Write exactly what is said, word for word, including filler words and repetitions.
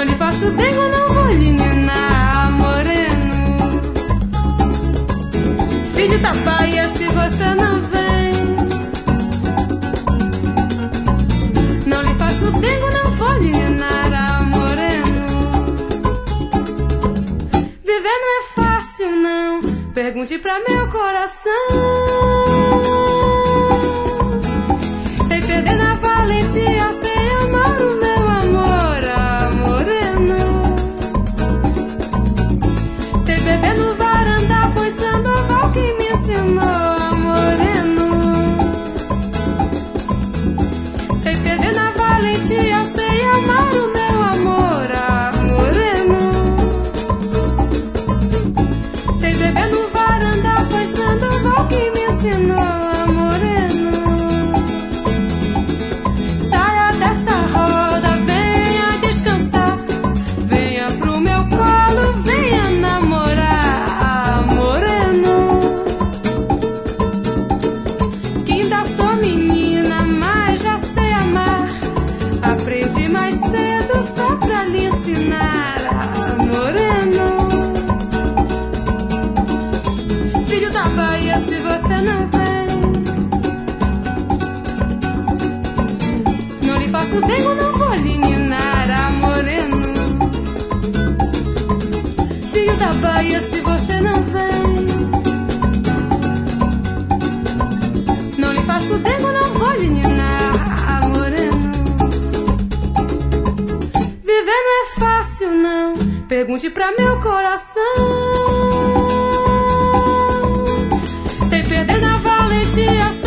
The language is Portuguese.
lhe faço dengo, não vou lhe ninar, moreno. Filho da Bahia, se você não vem, não lhe faço dengo, não vou lhe ninar, moreno. Viver não é fácil, não, pergunte pra meu coração. Sem perder na valentia, sem amar o meu amor, ah, moreno. Sem beber no varandá, foi Sandoval que me ensinou, ah, moreno. Sem perder na valentia, sem amar o meu amor, ah, moreno. Sem beber no varandá, foi Sandoval que me ensinou, ah, moreno. Saia dessa roda, venha descansar, venha pro meu colo, venha namorar, ah, moreno. Que ainda sou menina, mas já sei amar. Aprendi mais cedo só pra lhe ensinar, ah, moreno. Filho da Bahia, se você não vem, não lhe faço dengo, não vou lhe ninar, ah, moreno. Filho da Bahia, se você não vem, não lhe faço dengo, não vou lhe ninar, ah, moreno. Viver não é fácil, não, pergunte pra meu coração. Sem perder na valentia,